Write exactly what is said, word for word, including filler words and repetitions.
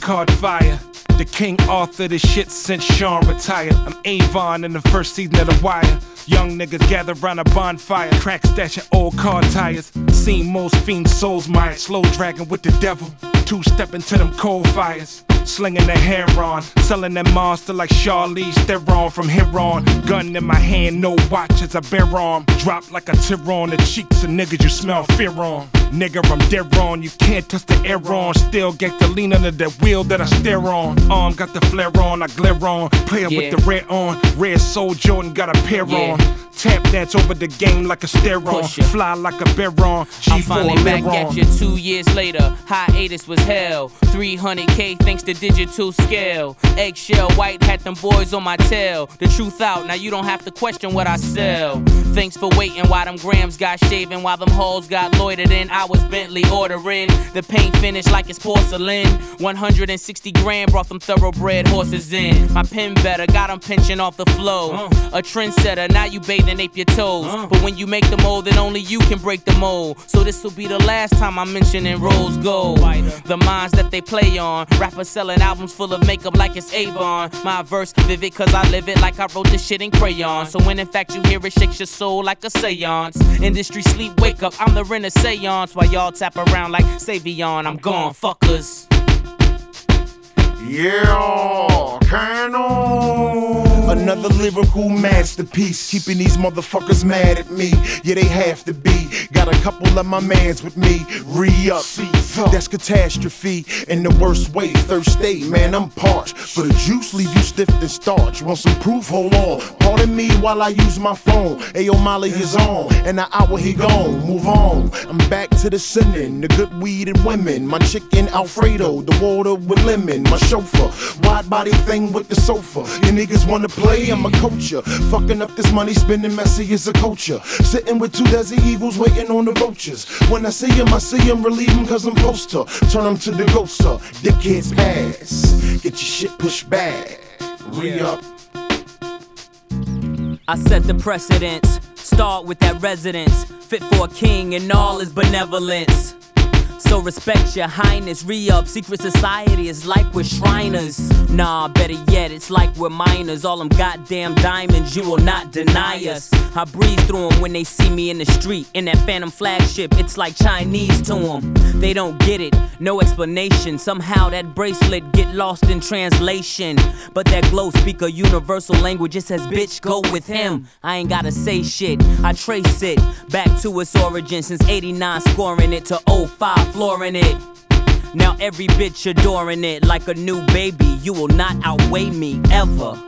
caught fire. The King Arthur, this shit since Sean retired. I'm Avon in the first season of The Wire. Young niggas gather round a bonfire, crack stashing old car tires. Seen most fiend souls mired, slow dragging with the devil. Two step into them cold fires, slinging their hair on, selling that monster like Charlize Theron from here on. Gun in my hand, no watch as I bear on. Drop like a tear on the cheeks of niggas you smell fear on. Nigga, I'm dead wrong, you can't touch the air on. Still get to lean under that wheel that I stare on. Arm got the flare on, I glare on. Player yeah. with the red on, red soul Jordan got a pair yeah. on. Tap dance over the game like a stare on. Fly like a bear on. G four I'm finally back at you two years later. Hiatus was hell. three hundred K thanks to digital scale. Eggshell white had them boys on my tail. The truth out, now you don't have to question what I sell. Thanks for waiting while them grams got shaven, while them hoes got loitered in. I was Bentley ordering the paint finished like it's porcelain. one hundred sixty grand brought them thoroughbred horses in. My pen better, got them pinching off the flow. A trendsetter, now you bathing ape your toes. But when you make the mold, then only you can break the mold. So this will be the last time I'm mentioning rose gold. The minds that they play on. Rappers selling albums full of makeup like it's Avon. My verse vivid cause I live it like I wrote this shit in crayon. So when in fact you hear it, shakes your soul like a seance. Industry sleep, wake up, I'm the renaissance. While y'all tap around like Savion, I'm gone, fuckers. Yeah, Canon. Another lyrical masterpiece, keeping these motherfuckers mad at me. Yeah, they have to be. Got a couple of my mans with me. Re-up, that's catastrophe in the worst way. Thirsty, man, I'm parched. For the juice, leave you stiff and starch. Want some proof? Hold on. Pardon me while I use my phone. Ayo, Molly is on, and the hour he gone. Move on. I'm back to the sinning, the good weed and women. My chicken Alfredo, the water with lemon. My chauffeur, wide body thing with the sofa. You niggas wanna play? I'm a coacher. Fucking up this money, spending messy as a culture. Sitting with two desert eagles waiting on the vultures. When I see him, I see him, relieve him cause I'm poster. Turn him to the ghoster. Dickheads pass. Get your shit pushed back. Re-up. I set the precedence. Start with that residence. Fit for a king and all his benevolence. So respect your highness, re-up. Secret society is like we're Shriners. Nah, better yet, it's like we're minors. All them goddamn diamonds, you will not deny us. I breathe through them when they see me in the street. In that phantom flagship, it's like Chinese to them. They don't get it, no explanation. Somehow that bracelet get lost in translation. But that glow speak a universal language. It says, bitch, go with him. I ain't gotta say shit, I trace it back to its origin. Since eighty-nine, scoring it to oh five. Flooring it. Now every bitch adoring it like a new baby. You will not outweigh me ever.